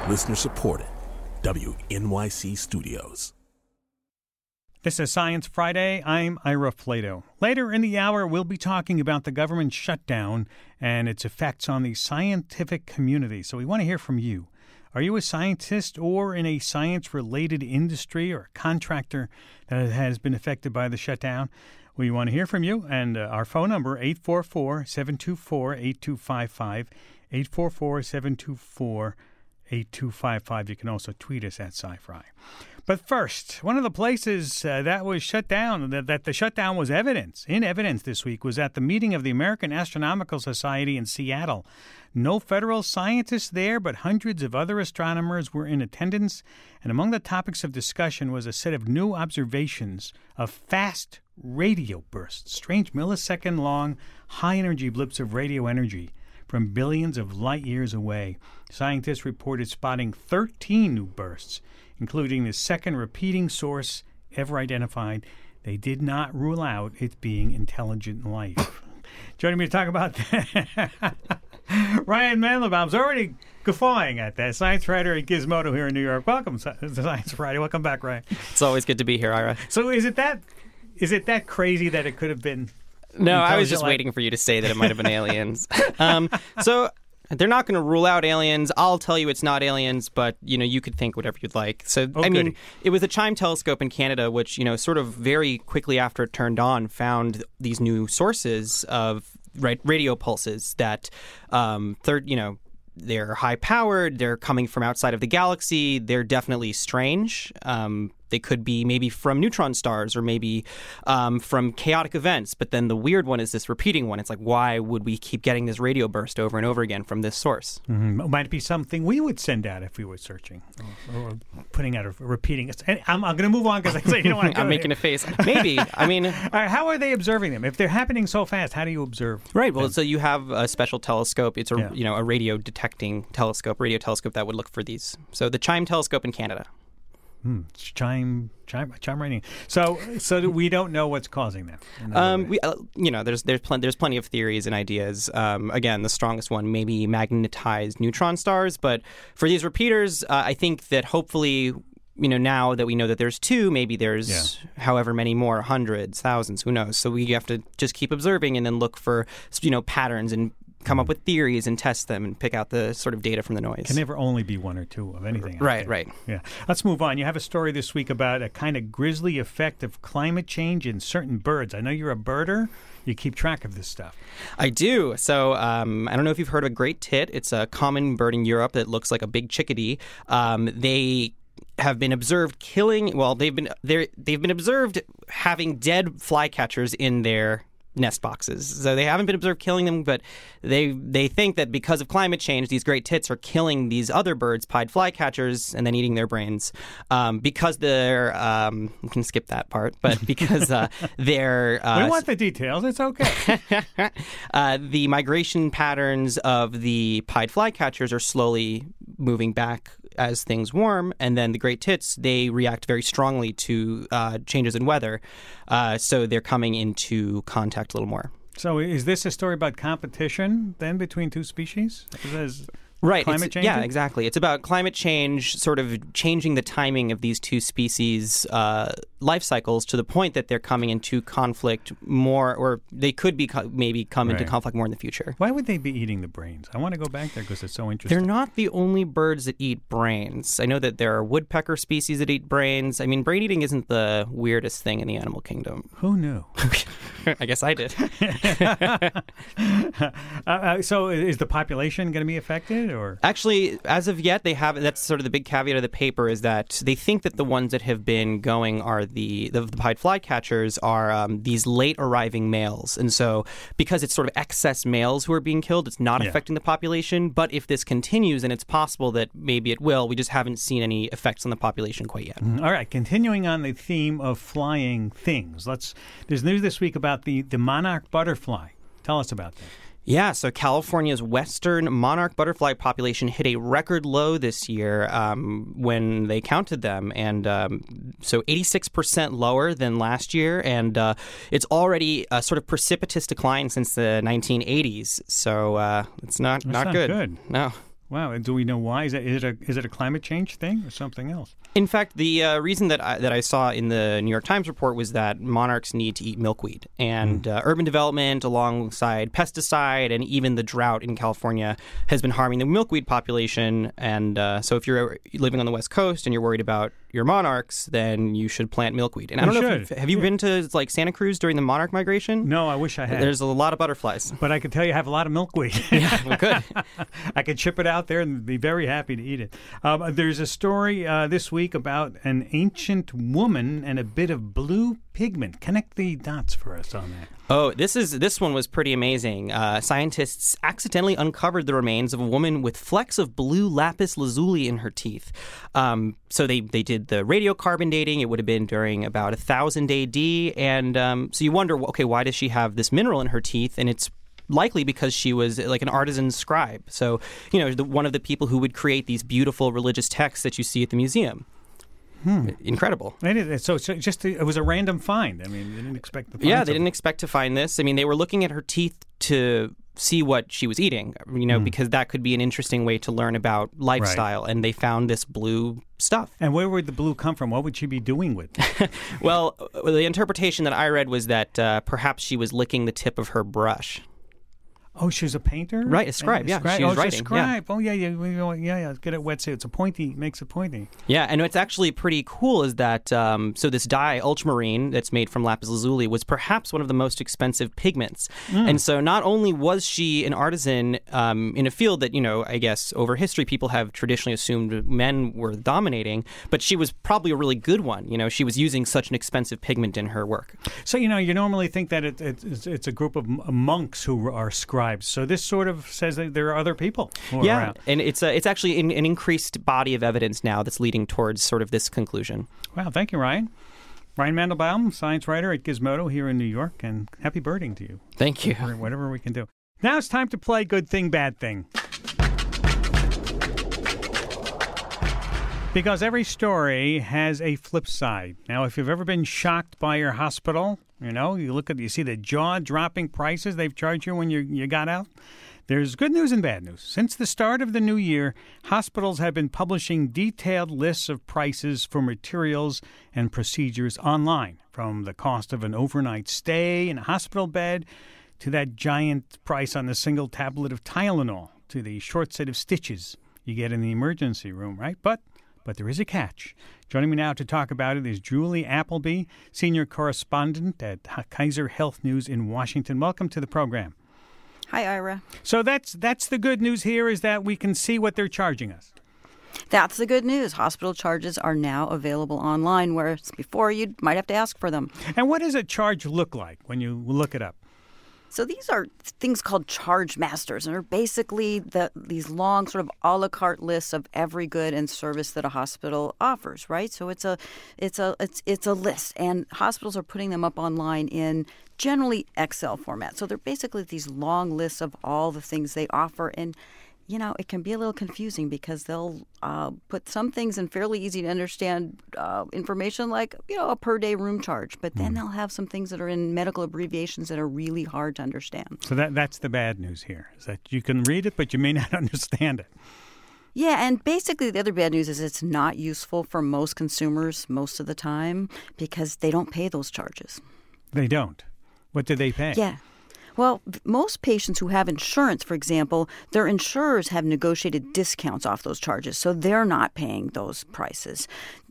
Listener supported. WNYC Studios. This is Science Friday. I'm Ira Flato. Later in the hour, we'll be talking about the government shutdown and its effects on the scientific community. So we want to hear from you. Are you a scientist or in a science-related industry or a contractor that has been affected by the shutdown? We want to hear from you. And our phone number, 844-724-8255, 844-724-8255. You can also tweet us at SciFri. But first, one of the places that was shut down, that the shutdown was in evidence this week, was at the meeting of the American Astronomical Society in Seattle. No federal scientists there, but hundreds of other astronomers were in attendance. And among the topics of discussion was a set of new observations of fast radio bursts, strange millisecond-long, high-energy blips of radio energy from billions of light years away. Scientists reported spotting 13 new bursts, including the second repeating source ever identified. They did not rule out it being intelligent life. Joining me to talk about that, Ryan Mandelbaum's already guffawing at that, science writer at Gizmodo here in New York. Welcome to Science Friday. Welcome back, Ryan. It's always good to be here, Ira. So is it that crazy that it could have been? No, I was just waiting for you to say that it might have been aliens. So they're not going to rule out aliens. I'll tell you it's not aliens, but, you could think whatever you'd like. So, I mean, it was the CHIME telescope in Canada, which, sort of very quickly after it turned on, found these new sources of radio pulses that, they're high-powered, they're coming from outside of the galaxy, they're definitely strange. They could be maybe from neutron stars or maybe from chaotic events. But then the weird one is this repeating one. It's like, why would we keep getting this radio burst over and over again from this source? Mm-hmm. It might be something we would send out if we were searching or putting out a repeating. I'm going to move on because I say you don't want to. I'm making a face. Maybe. I mean, all right, how are they observing them? If they're happening so fast, how do you observe? Right. Well, so you have a special telescope. It's a radio detecting telescope, that would look for these. So the CHIME telescope in Canada. CHIME rating. So we don't know what's causing them. There's plenty of theories and ideas. Again, the strongest one maybe magnetized neutron stars, but for these repeaters, I think that hopefully, now that we know that there's two, maybe there's however many more, hundreds, thousands, who knows? So we have to just keep observing and then look for patterns and come up with theories and test them and pick out the sort of data from the noise. Can never only be one or two of anything. Right. Yeah. Let's move on. You have a story this week about a kind of grisly effect of climate change in certain birds. I know you're a birder. You keep track of this stuff. I do. So I don't know if you've heard of a great tit. It's a common bird in Europe that looks like a big chickadee. They have been observed killing. Well, they've been observed having dead flycatchers in their nest boxes. So they haven't been observed killing them, but they think that because of climate change, these great tits are killing these other birds, pied flycatchers, and then eating their brains because they're we can skip that part, but because they're we want the details. It's okay. The migration patterns of the pied flycatchers are slowly moving back as things warm, and then the great tits, they react very strongly to changes in weather, so they're coming into contact a little more. So is this a story about competition then between two species? Right. Climate change? Yeah, exactly. It's about climate change sort of changing the timing of these two species' life cycles to the point that they're coming into conflict more, or they could be maybe come into conflict more in the future. Why would they be eating the brains? I want to go back there because it's so interesting. They're not the only birds that eat brains. I know that there are woodpecker species that eat brains. I mean, brain eating isn't the weirdest thing in the animal kingdom. Who knew? I guess I did. So is the population going to be affected? Or actually, as of yet, they haven't. That's sort of the big caveat of the paper is that they think that the ones that have been going are the pied flycatchers are these late arriving males, and so because it's sort of excess males who are being killed, it's not affecting the population. But if this continues, and it's possible that maybe it will, we just haven't seen any effects on the population quite yet. All right, continuing on the theme of flying things, there's news this week about the monarch butterfly. Tell us about that. Yeah, so California's western monarch butterfly population hit a record low this year when they counted them, and so 86% lower than last year, and it's already a sort of precipitous decline since the 1980s, so it's not good. No. Wow. And do we know why? Is it a climate change thing or something else? In fact, the reason that I saw in the New York Times report was that monarchs need to eat milkweed. And urban development alongside pesticide and even the drought in California has been harming the milkweed population. And so if you're living on the West Coast and you're worried about your monarchs, then you should plant milkweed. And I don't know if have you been to like Santa Cruz during the monarch migration? No, I wish I had. There's a lot of butterflies. But I can tell you I have a lot of milkweed. Yeah, well, good. I could ship it out there and be very happy to eat it. There's a story this week about an ancient woman and a bit of blue pigment. Connect the dots for us on that. Oh, this one was pretty amazing. Scientists accidentally uncovered the remains of a woman with flecks of blue lapis lazuli in her teeth. So they did the radiocarbon dating. It would have been during about 1000 AD. And so you wonder, okay, why does she have this mineral in her teeth? And it's likely because she was like an artisan scribe. So, one of the people who would create these beautiful religious texts that you see at the museum. Incredible. So it was a random find. I mean, they didn't expect to find Yeah, they didn't expect to find this. I mean, they were looking at her teeth to see what she was eating, because that could be an interesting way to learn about lifestyle. Right. And they found this blue stuff. And where would the blue come from? What would she be doing with it? Well, the interpretation that I read was that perhaps she was licking the tip of her brush. Oh, she's a painter? Right, a scribe, yeah. She was writing. She's a scribe. Yeah. Oh, yeah. Get it wet. It's a pointy, makes it pointy. Yeah, and what's actually pretty cool is that, so this dye, ultramarine, that's made from lapis lazuli, was perhaps one of the most expensive pigments. And so not only was she an artisan in a field that, I guess over history people have traditionally assumed men were dominating, but she was probably a really good one. She was using such an expensive pigment in her work. So, you normally think that it's a group of monks who are scribes. So this sort of says that there are other people who are around. And it's actually an increased body of evidence now that's leading towards sort of this conclusion. Wow, thank you, Ryan. Ryan Mandelbaum, science writer at Gizmodo here in New York, and happy birding to you. Thank you. Whatever we can do. Now it's time to play Good Thing, Bad Thing. Because every story has a flip side. Now, if you've ever been shocked by your hospital, you see the jaw-dropping prices they've charged you when you got out. There's good news and bad news. Since the start of the new year, hospitals have been publishing detailed lists of prices for materials and procedures online, from the cost of an overnight stay in a hospital bed to that giant price on the single tablet of Tylenol to the short set of stitches you get in the emergency room, right? But there is a catch. Joining me now to talk about it is Julie Appleby, senior correspondent at Kaiser Health News in Washington. Welcome to the program. Hi, Ira. So that's the good news here, is that we can see what they're charging us. That's the good news. Hospital charges are now available online, whereas before you might have to ask for them. And what does a charge look like when you look it up? So these are things called charge masters, and are basically these long sort of a la carte lists of every good and service that a hospital offers, right? So it's a list, and hospitals are putting them up online in generally Excel format. So they're basically these long lists of all the things they offer, and it can be a little confusing because they'll put some things in fairly easy to understand information like, a per day room charge. But then they'll have some things that are in medical abbreviations that are really hard to understand. So that's the bad news here, is that you can read it, but you may not understand it. Yeah, and basically the other bad news is it's not useful for most consumers most of the time because they don't pay those charges. They don't? What do they pay? Yeah. Well, most patients who have insurance, for example, their insurers have negotiated discounts off those charges, so they're not paying those prices.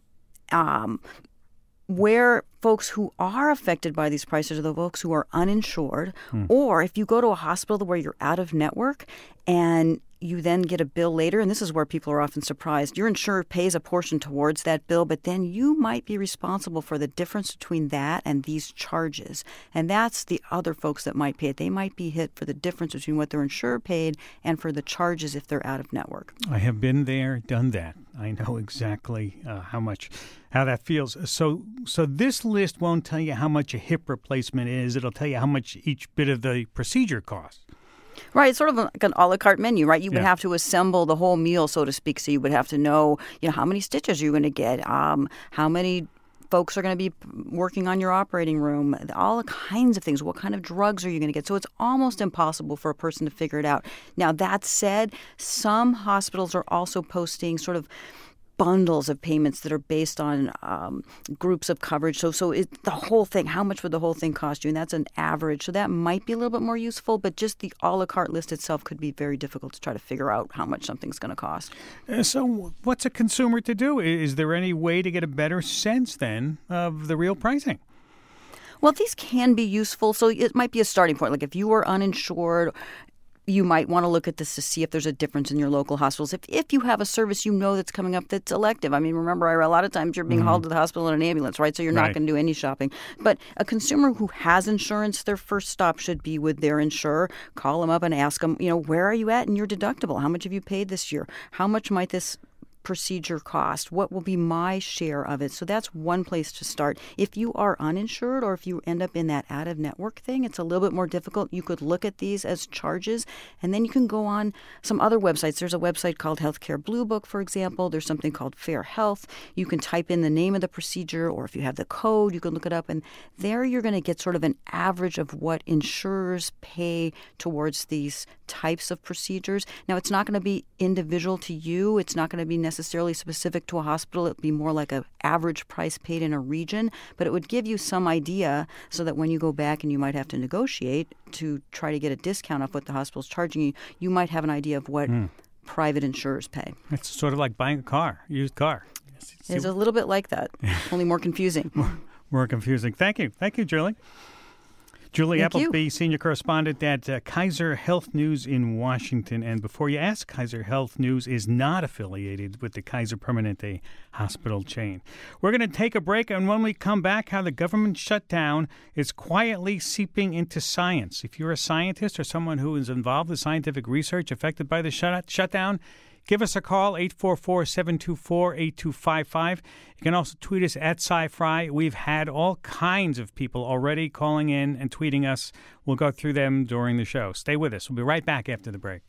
Where folks who are affected by these prices are the folks who are uninsured, or if you go to a hospital where you're out of network and you then get a bill later, and this is where people are often surprised. Your insurer pays a portion towards that bill, but then you might be responsible for the difference between that and these charges. And that's the other folks that might pay it. They might be hit for the difference between what their insurer paid and for the charges if they're out of network. I have been there, done that. I know exactly how that feels. So this list won't tell you how much a hip replacement is. It'll tell you how much each bit of the procedure costs. Right. It's sort of like an a la carte menu, right? You would have to assemble the whole meal, so to speak. So you would have to know, how many stitches you're going to get, how many folks are going to be working on your operating room, all kinds of things. What kind of drugs are you going to get? So it's almost impossible for a person to figure it out. Now, that said, some hospitals are also posting sort of bundles of payments that are based on groups of coverage. So the whole thing, how much would the whole thing cost you? And that's an average. So that might be a little bit more useful, but just the a la carte list itself could be very difficult to try to figure out how much something's going to cost. So what's a consumer to do? Is there any way to get a better sense then of the real pricing? Well, these can be useful. So it might be a starting point. Like if you are uninsured, you might want to look at this to see if there's a difference in your local hospitals. If you have a service that's coming up that's elective. I mean, remember, a lot of times you're being hauled to the hospital in an ambulance, right? So you're not going to do any shopping. But a consumer who has insurance, their first stop should be with their insurer. Call them up and ask them, where are you at in your deductible? How much have you paid this year? How much might this procedure cost? What will be my share of it? So that's one place to start. If you are uninsured or if you end up in that out-of-network thing, it's a little bit more difficult. You could look at these as charges, and then you can go on some other websites. There's a website called Healthcare Blue Book, for example. There's something called Fair Health. You can type in the name of the procedure, or if you have the code, you can look it up, and there you're going to get sort of an average of what insurers pay towards these types of procedures. Now, it's not going to be individual to you. It's not going to be necessarily specific to a hospital. It would be more like an average price paid in a region, but it would give you some idea so that when you go back and you might have to negotiate to try to get a discount off what the hospital's charging you, you might have an idea of what private insurers pay. It's sort of like buying a car, used car. It's a little bit like that, only more confusing. More confusing. Thank you. Thank you, Julie. Julie Appleby, senior correspondent at Kaiser Health News in Washington. And before you ask, Kaiser Health News is not affiliated with the Kaiser Permanente hospital chain. We're going to take a break, and when we come back, how the government shutdown is quietly seeping into science. If you're a scientist or someone who is involved with scientific research affected by the shutdown, give us a call, 844-724-8255. You can also tweet us at SciFri. We've had all kinds of people already calling in and tweeting us. We'll go through them during the show. Stay with us. We'll be right back after the break.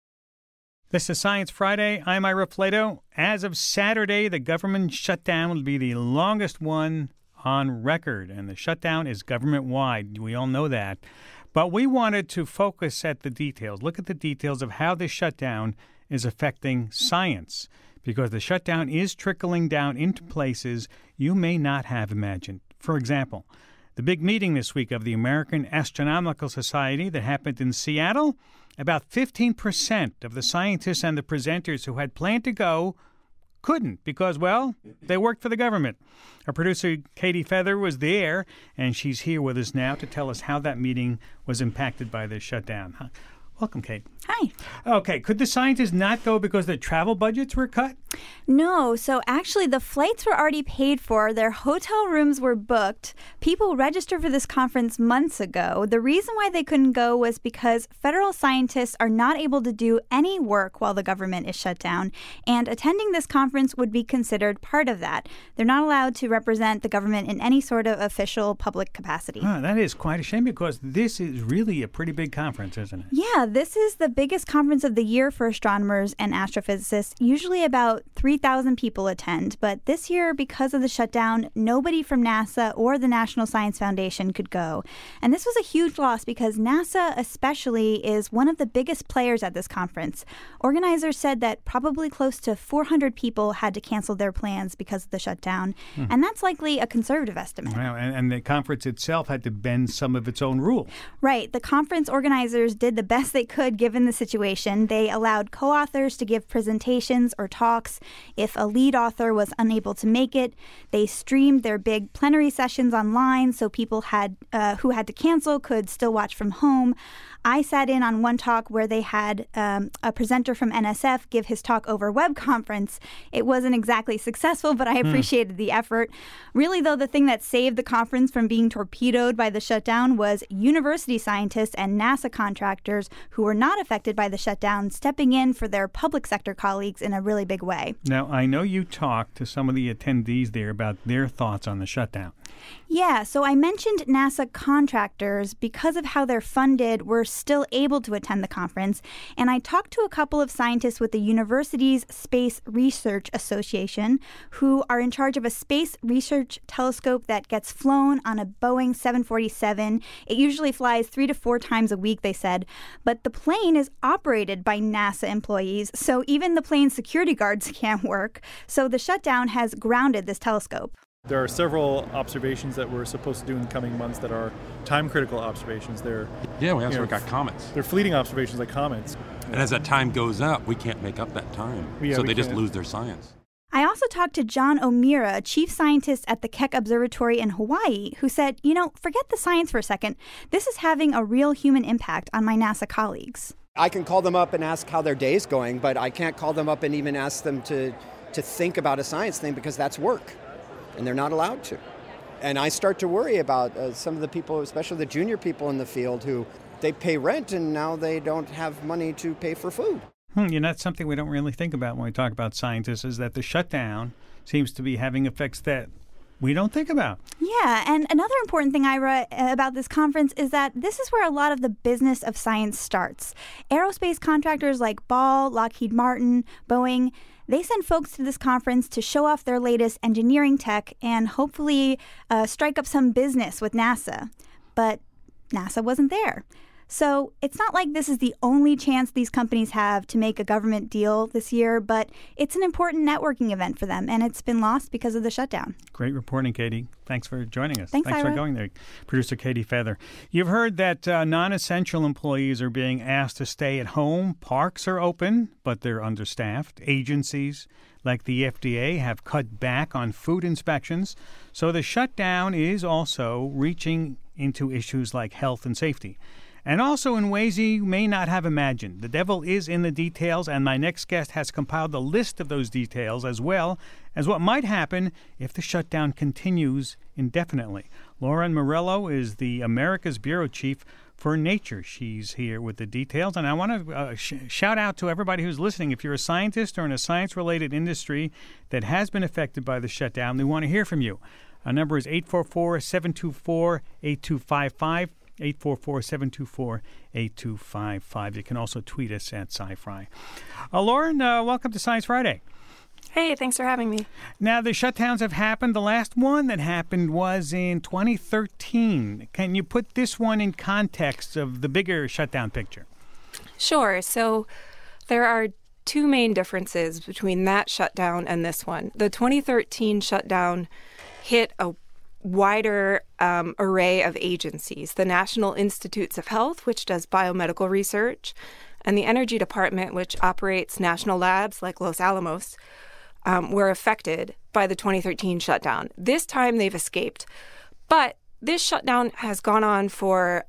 This is Science Friday. I'm Ira Flato. As of Saturday, the government shutdown will be the longest one on record, and the shutdown is government-wide. We all know that. But we wanted to focus at the details, look at the details of how this shutdown is affecting science, because the shutdown is trickling down into places you may not have imagined. For example, the big meeting this week of the American Astronomical Society that happened in Seattle, about 15% of the scientists and the presenters who had planned to go couldn't because, well, they worked for the government. Our producer, Katie Feather, was there, and she's here with us now to tell us how that meeting was impacted by the shutdown. Welcome, Kate. Hi. Okay, could the scientists not go because their travel budgets were cut? No, so actually the flights were already paid for. Their hotel rooms were booked. People registered for this conference months ago. The reason why they couldn't go was because federal scientists are not able to do any work while the government is shut down, and attending this conference would be considered part of that. They're not allowed to represent the government in any sort of official public capacity. That is quite a shame because this is really a pretty big conference, isn't it? Yeah, this is the biggest conference of the year for astronomers and astrophysicists. Usually about 3,000 people attend, but this year, because of the shutdown, nobody from NASA or the National Science Foundation could go. And this was a huge loss because NASA especially is one of the biggest players at this conference. Organizers said that probably close to 400 people had to cancel their plans because of the shutdown, and that's likely a conservative estimate. Wow, and the conference itself had to bend some of its own rules. Right. The conference organizers did the best they could given the situation. They allowed co-authors to give presentations or talks. If a lead author was unable to make it, they streamed their big plenary sessions online so people who had to cancel could still watch from home. I sat in on one talk where they had a presenter from NSF give his talk over web conference. It wasn't exactly successful, but I appreciated the effort. Really, though, the thing that saved the conference from being torpedoed by the shutdown was university scientists and NASA contractors who were not affected by the shutdown stepping in for their public sector colleagues in a really big way. Now, I know you talked to some of the attendees there about their thoughts on the shutdown. Yeah, so I mentioned NASA contractors. Because of how they're funded, were still able to attend the conference. And I talked to a couple of scientists with the university's Space Research Association who are in charge of a space research telescope that gets flown on a Boeing 747. It usually flies 3 to 4 times a week, they said. But the plane is operated by NASA employees, so even the plane's security guards can't work. So the shutdown has grounded this telescope. There are several observations that we're supposed to do in the coming months that are time-critical observations. We also got comets. They're fleeting observations like comets. And as that time goes up, we can't make up that time. So they just lose their science. I also talked to John O'Meara, a chief scientist at the Keck Observatory in Hawaii, who said, forget the science for a second. This is having a real human impact on my NASA colleagues. I can call them up and ask how their day's going, but I can't call them up and even ask them to think about a science thing because that's work. And they're not allowed to. And I start to worry about some of the people, especially the junior people in the field, who they pay rent and now they don't have money to pay for food. That's something we don't really think about when we talk about scientists, is that the shutdown seems to be having effects that we don't think about. Yeah, and another important thing, Ira, about this conference is that this is where a lot of the business of science starts. Aerospace contractors like Ball, Lockheed Martin, Boeing, they send folks to this conference to show off their latest engineering tech and hopefully strike up some business with NASA. But NASA wasn't there. So it's not like this is the only chance these companies have to make a government deal this year, but it's an important networking event for them, and it's been lost because of the shutdown. Great reporting, Katie. Thanks for joining us. Thanks for Ira. going there. Producer Katie Feather. You've heard that non-essential employees are being asked to stay at home. Parks are open, but they're understaffed. Agencies like the FDA have cut back on food inspections. So the shutdown is also reaching into issues like health and safety. And also in ways you may not have imagined. The devil is in the details, and my next guest has compiled a list of those details as well as what might happen if the shutdown continues indefinitely. Lauren Morello is the America's Bureau Chief for Nature. She's here with the details, and I want to shout out to everybody who's listening. If you're a scientist or in a science-related industry that has been affected by the shutdown, we want to hear from you. Our number is 844-724-8255. 844-724-8255. You can also tweet us at SciFri. Lauren, welcome to Science Friday. Hey, thanks for having me. Now, the shutdowns have happened. The last one that happened was in 2013. Can you put this one in context of the bigger shutdown picture? Sure. So there are two main differences between that shutdown and this one. The 2013 shutdown hit a wider array of agencies: the National Institutes of Health, which does biomedical research, and the Energy Department, which operates national labs like Los Alamos, were affected by the 2013 shutdown. This time they've escaped. But this shutdown has gone on for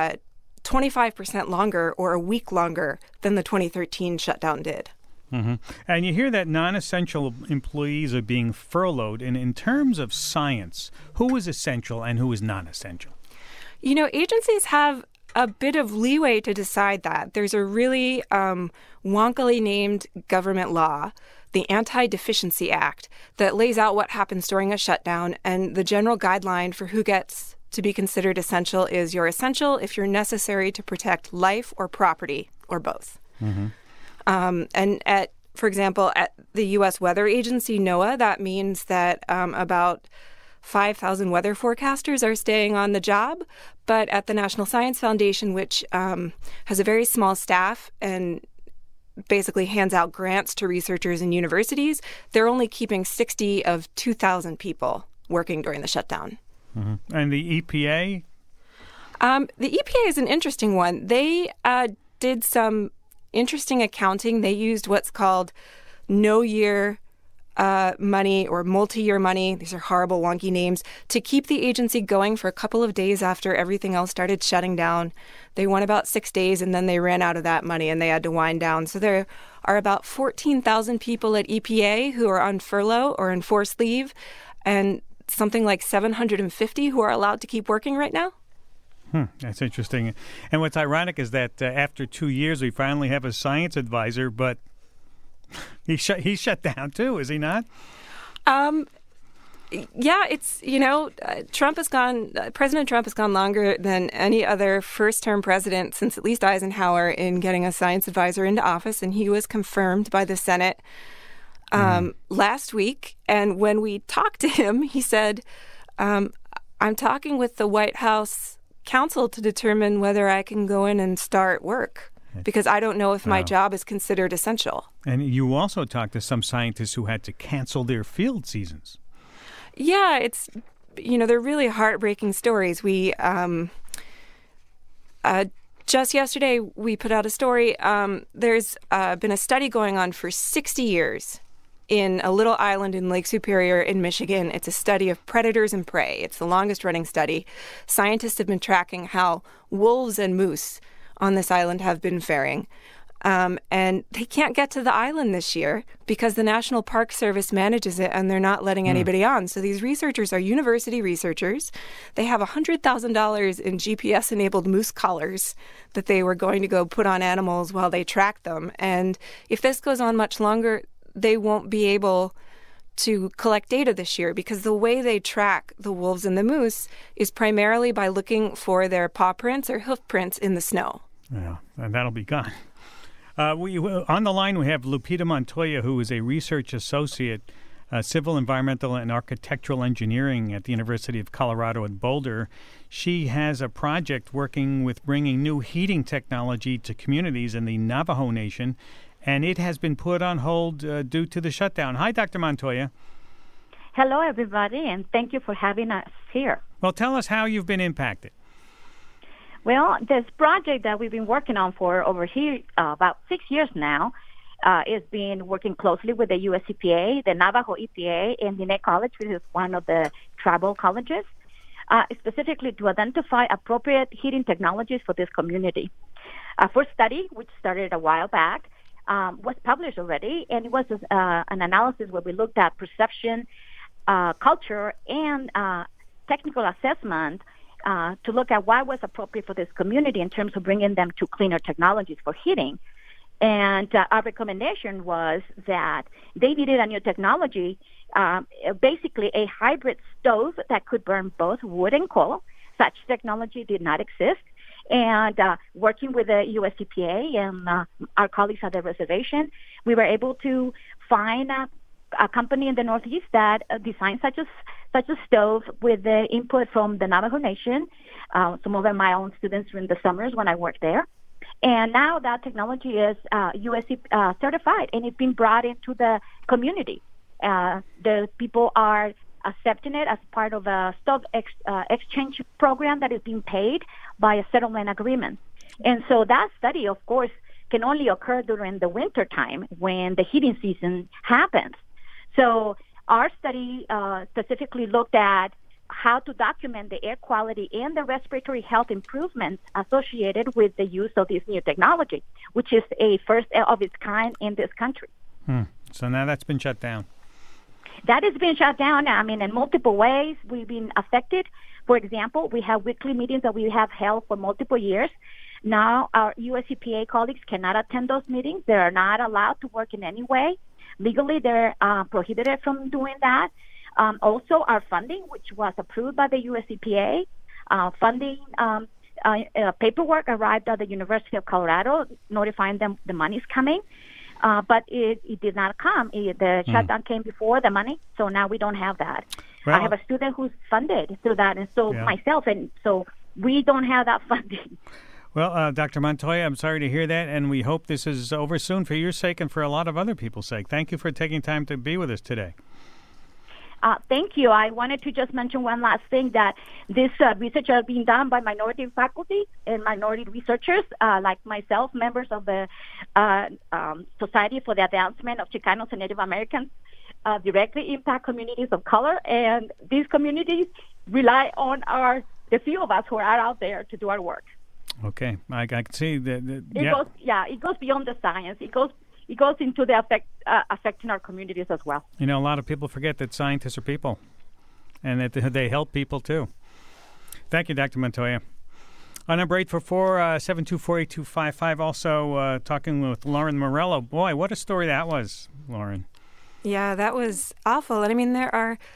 25% longer, or a week longer, than the 2013 shutdown did. Mm-hmm. And you hear that non-essential employees are being furloughed. And in terms of science, who is essential and who is non-essential? Agencies have a bit of leeway to decide that. There's a really wonkily named government law, the Anti-Deficiency Act, that lays out what happens during a shutdown. And the general guideline for who gets to be considered essential is you're essential if you're necessary to protect life or property, or both. Mm-hmm. And for example, at the U.S. Weather Agency, NOAA, that means that about 5,000 weather forecasters are staying on the job. But at the National Science Foundation, which has a very small staff and basically hands out grants to researchers and universities, they're only keeping 60 of 2,000 people working during the shutdown. Mm-hmm. And the EPA? The EPA is an interesting one. They did some interesting accounting. They used what's called no-year money or multi-year money. These are horrible, wonky names, to keep the agency going for a couple of days after everything else started shutting down. They won about 6 days, and then they ran out of that money, and they had to wind down. So there are about 14,000 people at EPA who are on furlough or in forced leave, and something like 750 who are allowed to keep working right now. That's interesting. And what's ironic is that after 2 years, we finally have a science advisor, but he's shut down too, is he not? Yeah, it's, President Trump has gone longer than any other first-term president since at least Eisenhower in getting a science advisor into office, and he was confirmed by the Senate last week. And when we talked to him, he said, I'm talking with the White House counsel to determine whether I can go in and start work, because I don't know if my job is considered essential. And you also talked to some scientists who had to cancel their field seasons. Yeah, it's, they're really heartbreaking stories. We, just yesterday, we put out a story. There's been a study going on for 60 years in a little island in Lake Superior in Michigan. It's a study of predators and prey. It's the longest running study. Scientists have been tracking how wolves and moose on this island have been faring. And they can't get to the island this year because the National Park Service manages it and they're not letting anybody on. So these researchers are university researchers. They have $100,000 in GPS-enabled moose collars that they were going to go put on animals while they track them. And if this goes on much longer, they won't be able to collect data this year because the way they track the wolves and the moose is primarily by looking for their paw prints or hoof prints in the snow. Yeah, and that'll be gone. On the line, we have Lupita Montoya, who is a research associate, civil, environmental, and architectural engineering at the University of Colorado at Boulder. She has a project working with bringing new heating technology to communities in the Navajo Nation, and it has been put on hold due to the shutdown. Hi, Dr. Montoya. Hello, everybody, and thank you for having us here. Well, tell us how you've been impacted. Well, this project that we've been working on for over here about 6 years now is been working closely with the U.S. EPA, the Navajo EPA, and Diné College, which is one of the tribal colleges, specifically to identify appropriate heating technologies for this community. Our first study, which started a while back, was published already, and it was an analysis where we looked at perception, culture, and technical assessment to look at what was appropriate for this community in terms of bringing them to cleaner technologies for heating. And our recommendation was that they needed a new technology, basically a hybrid stove that could burn both wood and coal. Such technology did not exist. And working with the US EPA and our colleagues at the reservation, we were able to find a company in the Northeast that designed such a stove with the input from the Navajo Nation. Some of them my own students in the summers when I worked there. And now that technology is US certified, and it's been brought into the community. The people are accepting it as part of a stove exchange program that is being paid by a settlement agreement. And so that study, of course, can only occur during the winter time when the heating season happens. So our study specifically looked at how to document the air quality and the respiratory health improvements associated with the use of this new technology, which is a first of its kind in this country. So now that's been shut down. That has been shut down. I mean, in multiple ways, we've been affected. For example, we have weekly meetings that we have held for multiple years. Now, our US EPA colleagues cannot attend those meetings. They are not allowed to work in any way. Legally, they're prohibited from doing that. Also, our funding, which was approved by the US EPA, paperwork arrived at the University of Colorado notifying them the money's coming. But it did not come. The shutdown came before the money, so now we don't have that. Well, I have a student who's funded through that, and so myself, and so we don't have that funding. Well, Dr. Montoya, I'm sorry to hear that, and we hope this is over soon for your sake and for a lot of other people's sake. Thank you for taking time to be with us today. Thank you. I wanted to just mention one last thing, that this research is being done by minority faculty and minority researchers like myself, members of the Society for the Advancement of Chicanos and Native Americans, directly impact communities of color, and these communities rely on the few of us who are out there to do our work. Okay, I can see that. It goes beyond the science. It goes into the affecting our communities as well. You know, a lot of people forget that scientists are people, and that they help people too. Thank you, Dr. Montoya. On number 844-724-8255, also talking with Lauren Morello. Boy, what a story that was, Lauren. Yeah, that was awful. And I mean, there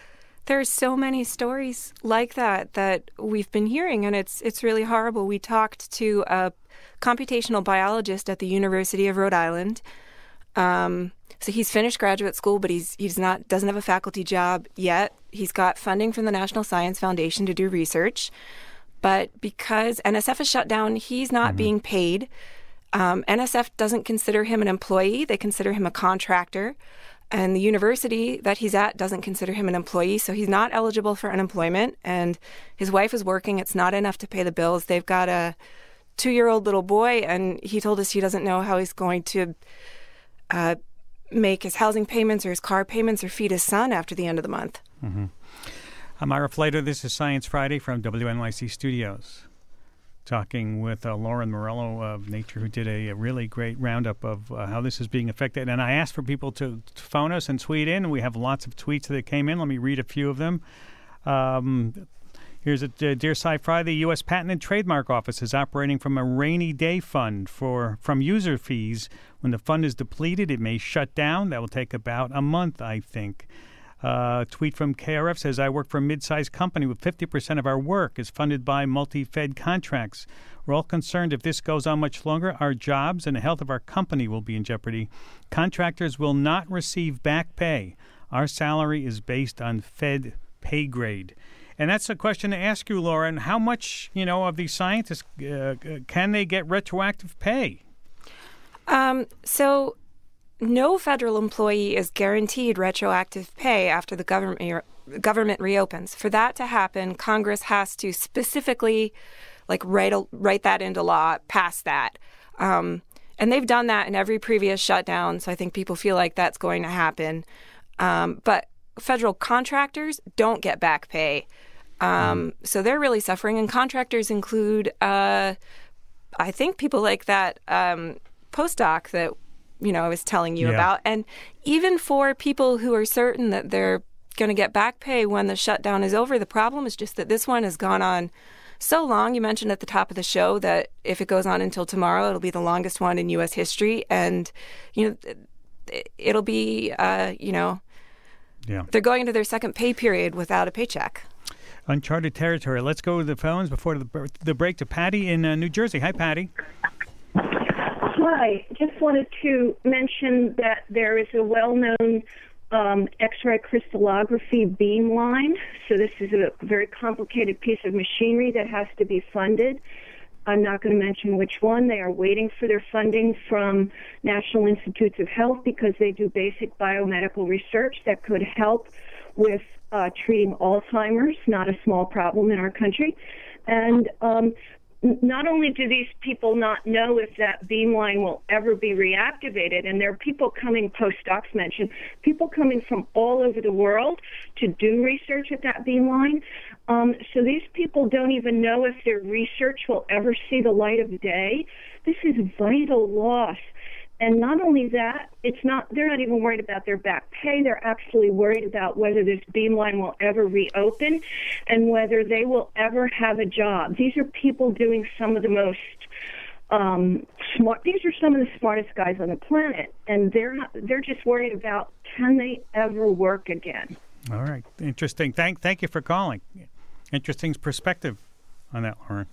There are so many stories like that we've been hearing, and it's really horrible. We talked to a computational biologist at the University of Rhode Island. So he's finished graduate school, but doesn't have a faculty job yet. He's got funding from the National Science Foundation to do research, but because NSF is shut down, he's not being paid. NSF doesn't consider him an employee; they consider him a contractor. And the university that he's at doesn't consider him an employee, so he's not eligible for unemployment. And his wife is working. It's not enough to pay the bills. They've got a 2-year-old little boy, and he told us he doesn't know how he's going to make his housing payments or his car payments or feed his son after the end of the month. Mm-hmm. I'm Ira Flater. This is Science Friday from WNYC Studios. Talking with Lauren Morello of Nature, who did a really great roundup of how this is being affected. And I asked for people to phone us and tweet in. We have lots of tweets that came in. Let me read a few of them. Here's a Dear Sci-Fi. The U.S. Patent and Trademark Office is operating from a rainy day fund from user fees. When the fund is depleted, it may shut down. That will take about a month, I think. Tweet from KRF says, I work for a mid-sized company with 50% of our work is funded by multi-Fed contracts. We're all concerned if this goes on much longer, our jobs and the health of our company will be in jeopardy. Contractors will not receive back pay. Our salary is based on Fed pay grade. And that's a question to ask you, Lauren. How much, of these scientists can they get retroactive pay? So no federal employee is guaranteed retroactive pay after the government reopens. For that to happen, Congress has to specifically write that into law, pass that. And they've done that in every previous shutdown, so I think people feel like that's going to happen. But federal contractors don't get back pay. So they're really suffering. And contractors include, I think, people like that postdoc that I was telling you about. And even for people who are certain that they're going to get back pay when the shutdown is over, the problem is just that this one has gone on so long. You mentioned at the top of the show that if it goes on until tomorrow, it'll be the longest one in U.S. history. And, it'll be, they're going into their second pay period without a paycheck. Uncharted territory. Let's go to the phones before the break to Patty in New Jersey. Hi, Patty. Hi. Just wanted to mention that there is a well-known X-ray crystallography beam line. So this is a very complicated piece of machinery that has to be funded. I'm not going to mention which one. They are waiting for their funding from National Institutes of Health because they do basic biomedical research that could help with treating Alzheimer's, not a small problem in our country. And not only do these people not know if that beam line will ever be reactivated, and there are people coming, postdocs mentioned, people coming from all over the world to do research at that beam line. So these people don't even know if their research will ever see the light of day. This is vital loss. And not only that, they're not even worried about their back pay. They're actually worried about whether this beam line will ever reopen and whether they will ever have a job. These are people doing some of the most smart. These are some of the smartest guys on the planet, and they're just worried about, can they ever work again? All right, interesting. Thank you for calling. Interesting perspective on that, Lauren.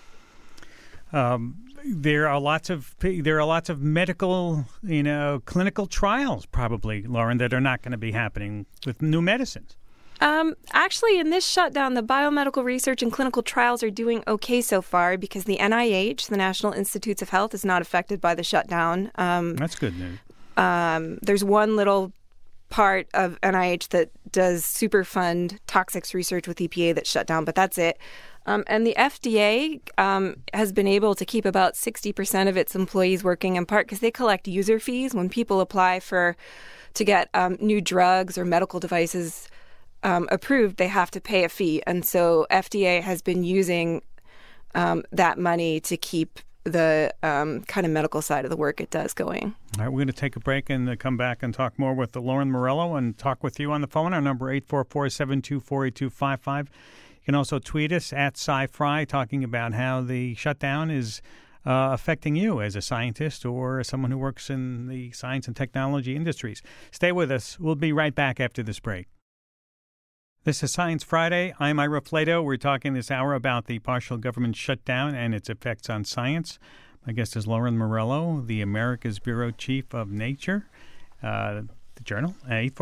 There are lots of medical, clinical trials probably, Lauren, that are not going to be happening with new medicines. Actually, in this shutdown, the biomedical research and clinical trials are doing okay so far because the NIH, the National Institutes of Health, is not affected by the shutdown. That's good news. There's one little part of NIH that does superfund toxics research with EPA that's shut down, but that's it. And the FDA has been able to keep about 60% of its employees working, in part because they collect user fees. When people apply to get new drugs or medical devices approved, they have to pay a fee. And so FDA has been using that money to keep the kind of medical side of the work it does going. All right, we're going to take a break and come back and talk more with Lauren Morello and talk with you on the phone. Our number 844-724-8255. You can also tweet us at SciFri, talking about how the shutdown is affecting you as a scientist or someone who works in the science and technology industries. Stay with us. We'll be right back after this break. This is Science Friday. I'm Ira Flato. We're talking this hour about the partial government shutdown and its effects on science. My guest is Lauren Morello, the America's Bureau Chief of Nature, the Journal,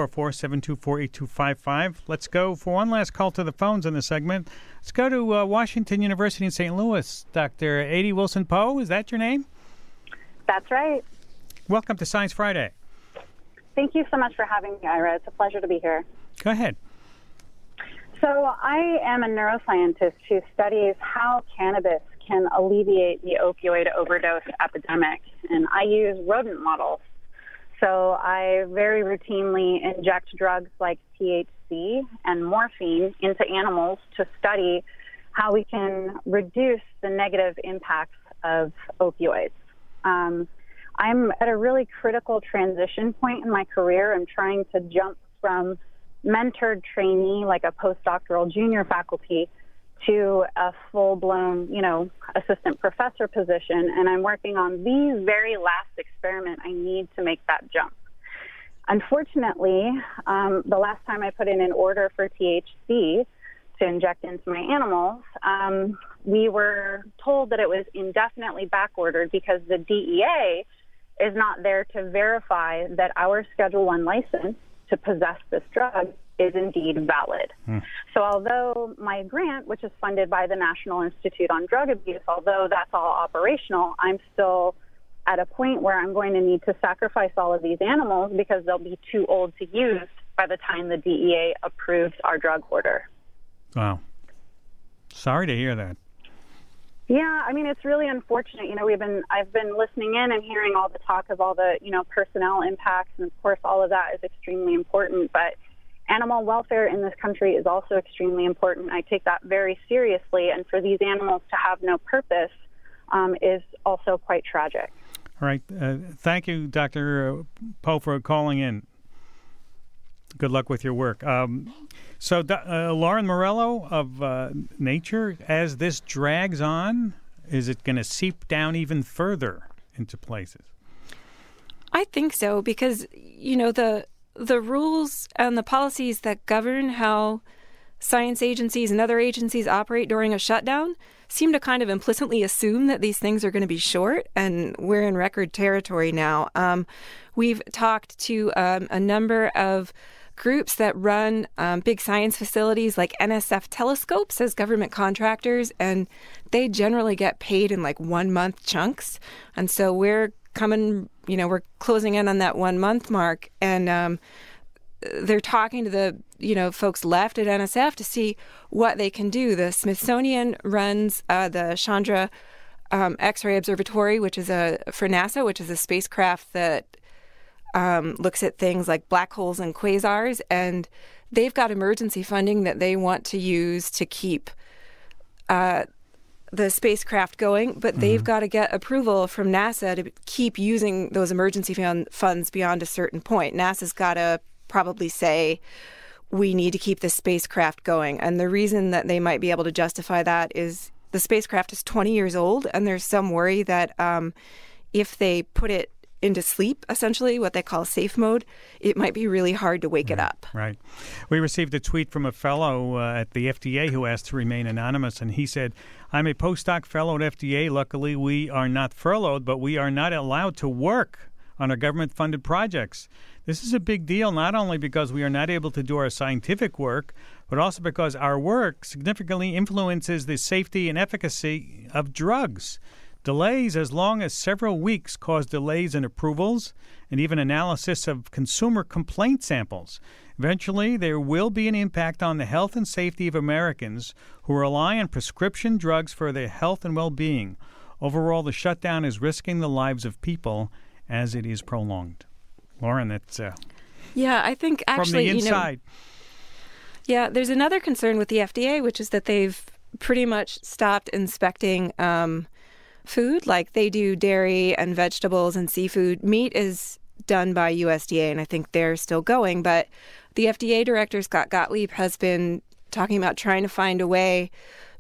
844-724-8255. Let's go for one last call to the phones in this segment. Let's go to Washington University in St. Louis. Dr. Adi Wilson-Poe, is that your name? That's right. Welcome to Science Friday. Thank you so much for having me, Ira. It's a pleasure to be here. Go ahead. So I am a neuroscientist who studies how cannabis can alleviate the opioid overdose epidemic, and I use rodent models. So I very routinely inject drugs like THC and morphine into animals to study how we can reduce the negative impacts of opioids. I'm at a really critical transition point in my career. I'm trying to jump from mentored trainee, like a postdoctoral junior faculty, to a full-blown, assistant professor position, and I'm working on the very last experiment I need to make that jump. Unfortunately, the last time I put in an order for THC to inject into my animals, we were told that it was indefinitely backordered because the DEA is not there to verify that our Schedule I license to possess this drug is indeed valid. So although my grant, which is funded by the National Institute on Drug Abuse, although that's all operational, I'm still at a point where I'm going to need to sacrifice all of these animals because they'll be too old to use by the time the DEA approves our drug order. Wow. Sorry to hear that. Yeah, I mean, it's really unfortunate. I've been listening in and hearing all the talk of all the, personnel impacts, and of course all of that is extremely important, but animal welfare in this country is also extremely important. I take that very seriously, and for these animals to have no purpose is also quite tragic. All right. Thank you, Dr. Poe, for calling in. Good luck with your work. So, Lauren Morello of Nature, as this drags on, is it going to seep down even further into places? I think so, because, the rules and the policies that govern how science agencies and other agencies operate during a shutdown seem to kind of implicitly assume that these things are going to be short, and we're in record territory now. We've talked to a number of groups that run big science facilities like NSF telescopes as government contractors, and they generally get paid in like 1 month chunks. And so we're we're closing in on that 1 month mark, and they're talking to the, folks left at NSF to see what they can do. The Smithsonian runs the Chandra X-ray Observatory, which is for NASA, which is a spacecraft that looks at things like black holes and quasars, and they've got emergency funding that they want to use to keep the spacecraft going, but they've got to get approval from NASA to keep using those emergency funds beyond a certain point. NASA's got to probably say, we need to keep the spacecraft going. And the reason that they might be able to justify that is the spacecraft is 20 years old, and there's some worry that if they put it into sleep, essentially what they call safe mode, it might be really hard to wake it up. Right. We received a tweet from a fellow at the FDA who asked to remain anonymous, and he said, I'm a postdoc fellow at FDA. Luckily, we are not furloughed, but we are not allowed to work on our government-funded projects. This is a big deal, not only because we are not able to do our scientific work, but also because our work significantly influences the safety and efficacy of drugs. Delays as long as several weeks cause delays in approvals and even analysis of consumer complaint samples. Eventually, there will be an impact on the health and safety of Americans who rely on prescription drugs for their health and well-being. Overall, the shutdown is risking the lives of people as it is prolonged. Lauren, that's yeah, I think actually from the inside. Yeah, there's another concern with the FDA, which is that they've pretty much stopped inspecting food, like they do dairy and vegetables and seafood. Meat is done by USDA, and I think they're still going. But the FDA director, Scott Gottlieb, has been talking about trying to find a way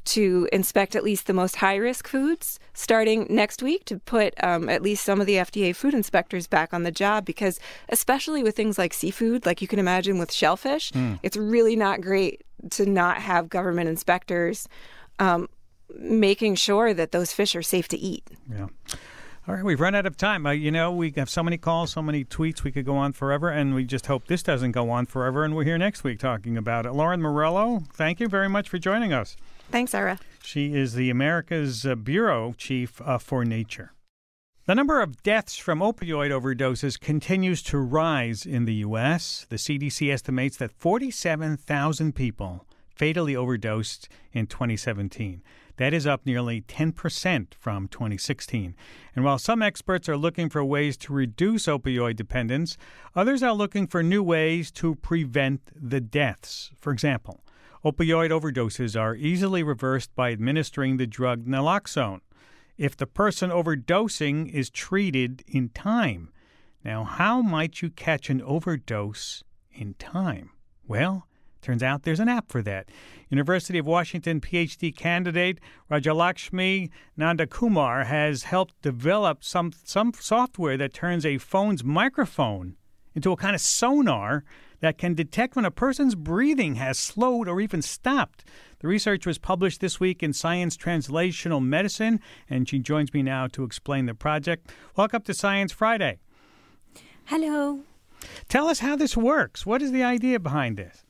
to inspect at least the most high-risk foods starting next week, to put at least some of the FDA food inspectors back on the job, because especially with things like seafood, like you can imagine with shellfish, it's really not great to not have government inspectors making sure that those fish are safe to eat. Yeah. All right, we've run out of time. We have so many calls, so many tweets, we could go on forever, and we just hope this doesn't go on forever, and we're here next week talking about it. Lauren Morello, thank you very much for joining us. Thanks, Ira. She is the America's Bureau Chief for Nature. The number of deaths from opioid overdoses continues to rise in the U.S. The CDC estimates that 47,000 people fatally overdosed in 2017. That is up nearly 10% from 2016. And while some experts are looking for ways to reduce opioid dependence, others are looking for new ways to prevent the deaths. For example, opioid overdoses are easily reversed by administering the drug naloxone if the person overdosing is treated in time. Now, how might you catch an overdose in time? Well, turns out there's an app for that. University of Washington PhD candidate Rajalakshmi Nandakumar has helped develop some software that turns a phone's microphone into a kind of sonar that can detect when a person's breathing has slowed or even stopped. The research was published this week in Science Translational Medicine, and she joins me now to explain the project. Welcome to Science Friday. Hello. Tell us how this works. What is the idea behind this?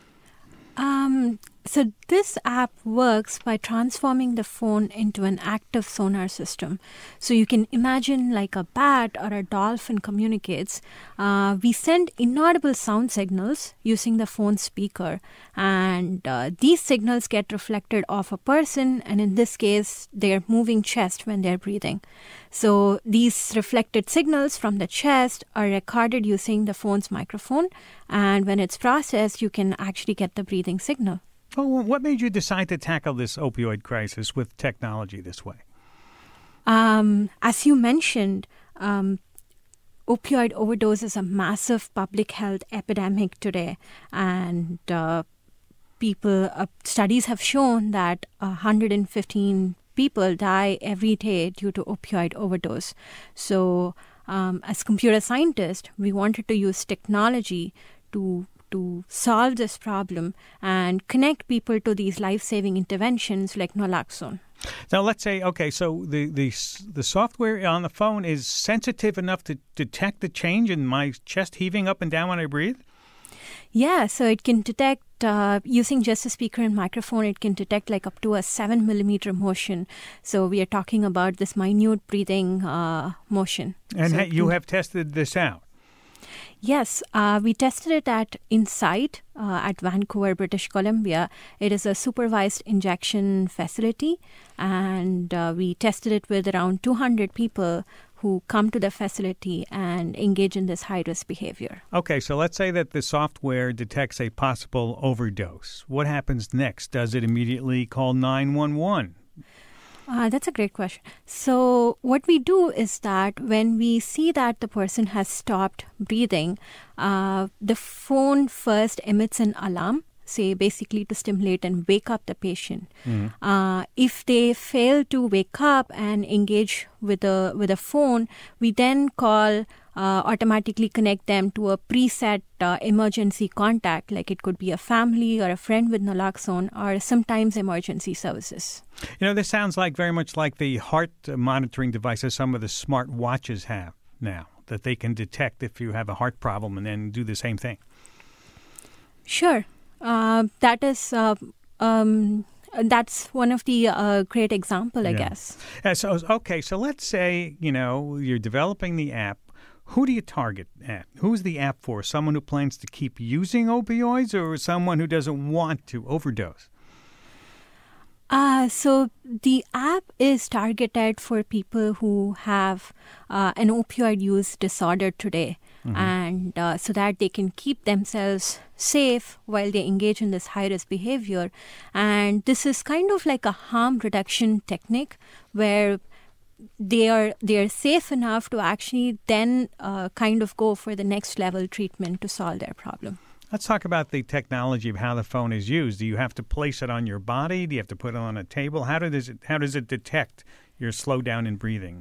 So this app works by transforming the phone into an active sonar system. So you can imagine like a bat or a dolphin communicates. We send inaudible sound signals using the phone speaker, and these signals get reflected off a person, and in this case, their moving chest when they're breathing. So these reflected signals from the chest are recorded using the phone's microphone, and when it's processed, you can actually get the breathing signal. Oh, what made you decide to tackle this opioid crisis with technology this way? As you mentioned, opioid overdose is a massive public health epidemic today, and studies have shown that 115 people die every day due to opioid overdose. So, as computer scientists, we wanted to use technology to solve this problem and connect people to these life-saving interventions like naloxone. Now, let's say, okay, so the software on the phone is sensitive enough to detect the change in my chest heaving up and down when I breathe? Yeah, so it can detect, using just a speaker and microphone, it can detect like up to a 7-millimeter motion. So we are talking about this minute breathing motion. And so you have tested this out? Yes, we tested it at Insight at Vancouver, British Columbia. It is a supervised injection facility, and we tested it with around 200 people who come to the facility and engage in this high-risk behavior. Okay, so let's say that the software detects a possible overdose. What happens next? Does it immediately call 911? That's a great question. So what we do is that when we see that the person has stopped breathing, the phone first emits an alarm, say basically to stimulate and wake up the patient. Mm-hmm. If they fail to wake up and engage with a phone, we then automatically connect them to a preset emergency contact, like it could be a family or a friend with naloxone, or sometimes emergency services. You know, this sounds like very much like the heart monitoring devices some of the smart watches have now, that they can detect if you have a heart problem and then do the same thing. Sure. That is that's one of the great example, I guess. So let's say, you're developing the app. Who do you target at? Who's the app for? Someone who plans to keep using opioids, or someone who doesn't want to overdose? So the app is targeted for people who have an opioid use disorder today, mm-hmm. and so that they can keep themselves safe while they engage in this high-risk behavior. And this is kind of like a harm reduction technique where they are safe enough to actually then kind of go for the next level treatment to solve their problem. Let's talk about the technology of how the phone is used. Do you have to place it on your body? Do you have to put it on a table? How does it detect your slowdown in breathing?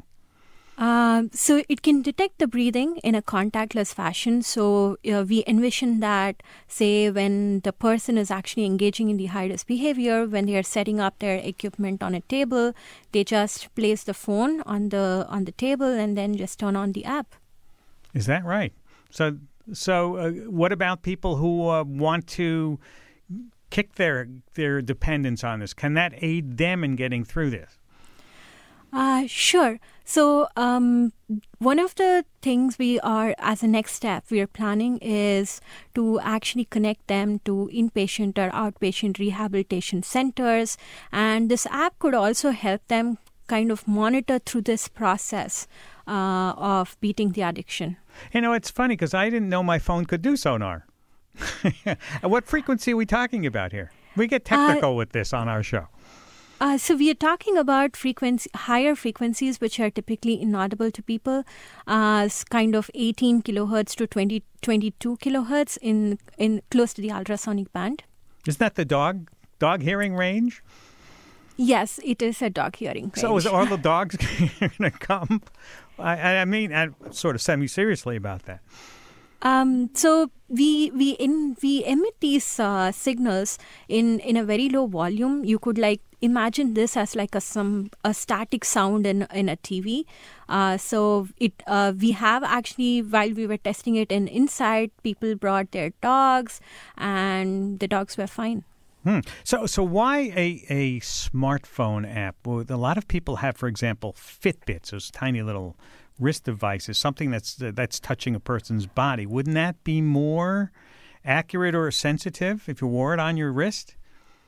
So it can detect the breathing in a contactless fashion. So we envision that, say, when the person is actually engaging in the high-risk behavior, when they are setting up their equipment on a table, they just place the phone on the table and then just turn on the app. Is that right? So what about people who want to kick their dependence on this? Can that aid them in getting through this? Sure. So one of the things as a next step, we are planning is to actually connect them to inpatient or outpatient rehabilitation centers. And this app could also help them kind of monitor through this process of beating the addiction. You know, it's funny because I didn't know my phone could do sonar. What frequency are we talking about here? We get technical with this on our show. So we are talking about higher frequencies, which are typically inaudible to people, kind of 18 kilohertz to 22 kilohertz in close to the ultrasonic band. Isn't that the dog hearing range? Yes, it is a dog hearing range. So are all the dogs going to come? I mean, I'm sort of semi-seriously about that. So we emit these signals in a very low volume. You could imagine this as like a static sound in a TV. So we have actually, while we were testing it inside, people brought their dogs and the dogs were fine. So why a smartphone app? Well, a lot of people have, for example, Fitbits, those tiny little wrist devices, something that's touching a person's body. Wouldn't that be more accurate or sensitive if you wore it on your wrist?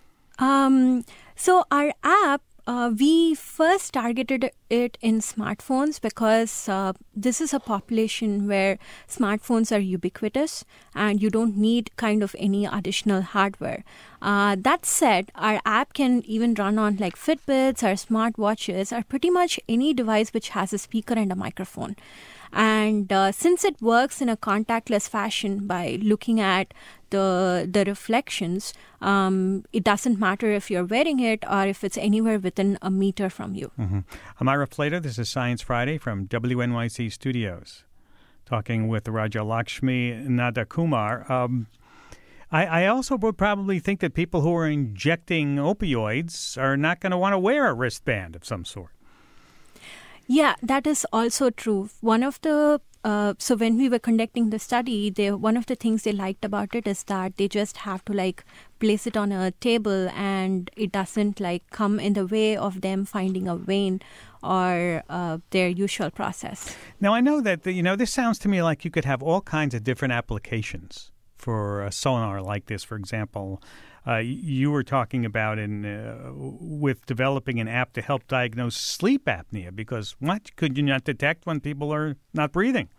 So our app, we first targeted it in smartphones because this is a population where smartphones are ubiquitous and you don't need kind of any additional hardware. That said, our app can even run on like Fitbits or smartwatches or pretty much any device which has a speaker and a microphone. And since it works in a contactless fashion by looking at the reflections, it doesn't matter if you're wearing it or if it's anywhere within a meter from you. Mm-hmm. I'm Ira Flater. This is Science Friday from WNYC Studios. Talking with Raja Lakshmi Nadakumar. I also would probably think that people who are injecting opioids are not going to want to wear a wristband of some sort. Yeah, that is also true. One of the so when we were conducting the study, one of the things they liked about it is that they just have to place it on a table and it doesn't come in the way of them finding a vein or their usual process. Now, I know that this sounds to me like you could have all kinds of different applications for a sonar like this. For example, you were talking about with developing an app to help diagnose sleep apnea, because what could you not detect when people are not breathing?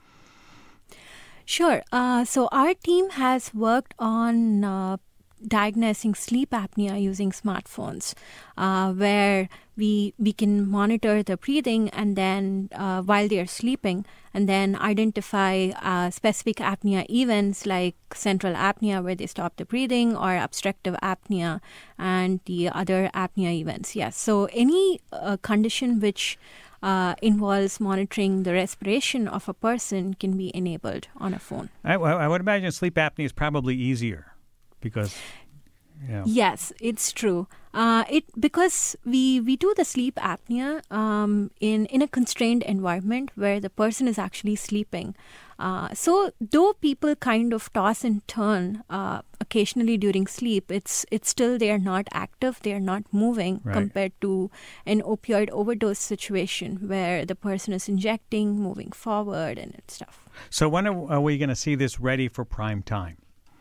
Sure. So our team has worked on diagnosing sleep apnea using smartphones, where we can monitor the breathing and then while they are sleeping, and then identify specific apnea events like central apnea where they stop the breathing, or obstructive apnea and the other apnea events. Yes. So any condition which involves monitoring the respiration of a person can be enabled on a phone. I would imagine sleep apnea is probably easier because... Yeah. Yes, it's true. Because we do the sleep apnea in a constrained environment where the person is actually sleeping. So though people kind of toss and turn occasionally during sleep, it's still they are not active, they are not moving, right, compared to an opioid overdose situation where the person is injecting, moving forward and stuff. So when are we going to see this ready for prime time?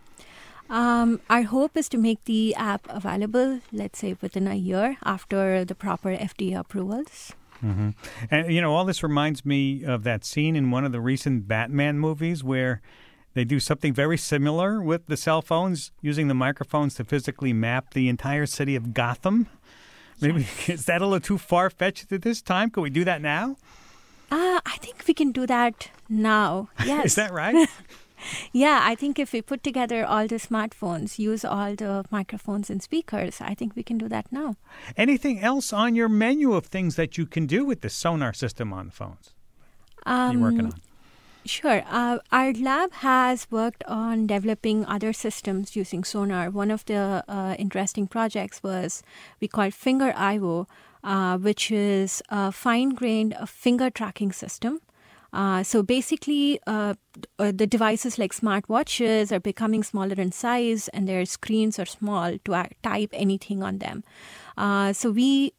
Our hope is to make the app available, let's say, within a year after the proper FDA approvals. Mm-hmm. And, all this reminds me of that scene in one of the recent Batman movies where they do something very similar with the cell phones, using the microphones to physically map the entire city of Gotham. Maybe is that a little too far-fetched at this time? Could we do that now? I think we can do that now, yes. Is that right? Yeah, I think if we put together all the smartphones, use all the microphones and speakers, I think we can do that now. Anything else on your menu of things that you can do with the sonar system on the phones? You're working on? Sure. Our lab has worked on developing other systems using sonar. One of the interesting projects we called Finger IO, which is a fine-grained finger tracking system. So basically, the devices like smartwatches are becoming smaller in size, and their screens are small to type anything on them. So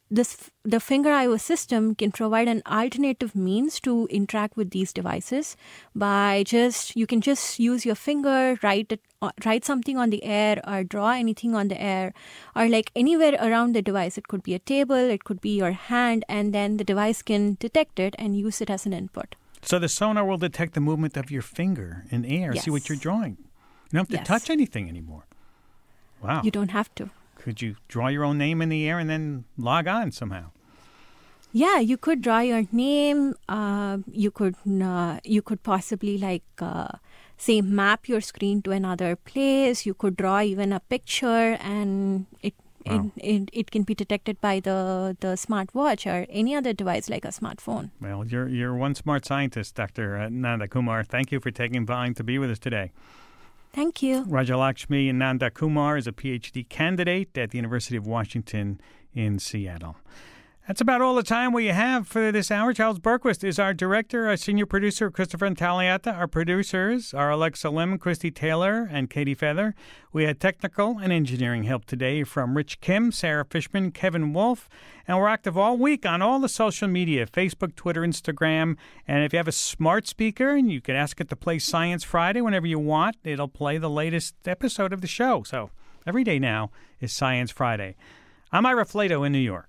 the Finger IO system can provide an alternative means to interact with these devices by you can just use your finger, write something on the air, or draw anything on the air, or like anywhere around the device. It could be a table, it could be your hand, and then the device can detect it and use it as an input. So the sonar will detect the movement of your finger in air, Yes. see what you're drawing. You don't have to touch anything anymore. Wow. You don't have to. Could you draw your own name in the air and then log on somehow? Yeah, you could draw your name. You could possibly say map your screen to another place. You could draw even a picture, and it can be detected by the smartwatch or any other device like a smartphone. Well, you're one smart scientist, Dr. Nanda Kumar. Thank you for taking time to be with us today. Thank you. Rajalakshmi Nanda Kumar is a PhD candidate at the University of Washington in Seattle. That's about all the time we have for this hour. Charles Berquist is our director. Our senior producer, Christopher Intaliata. Our producers are Alexa Lim, Christy Taylor, and Katie Feather. We had technical and engineering help today from Rich Kim, Sarah Fishman, Kevin Wolf. And we're active all week on all the social media, Facebook, Twitter, Instagram. And if you have a smart speaker, and you can ask it to play Science Friday whenever you want, it'll play the latest episode of the show. So every day now is Science Friday. I'm Ira Flato in New York.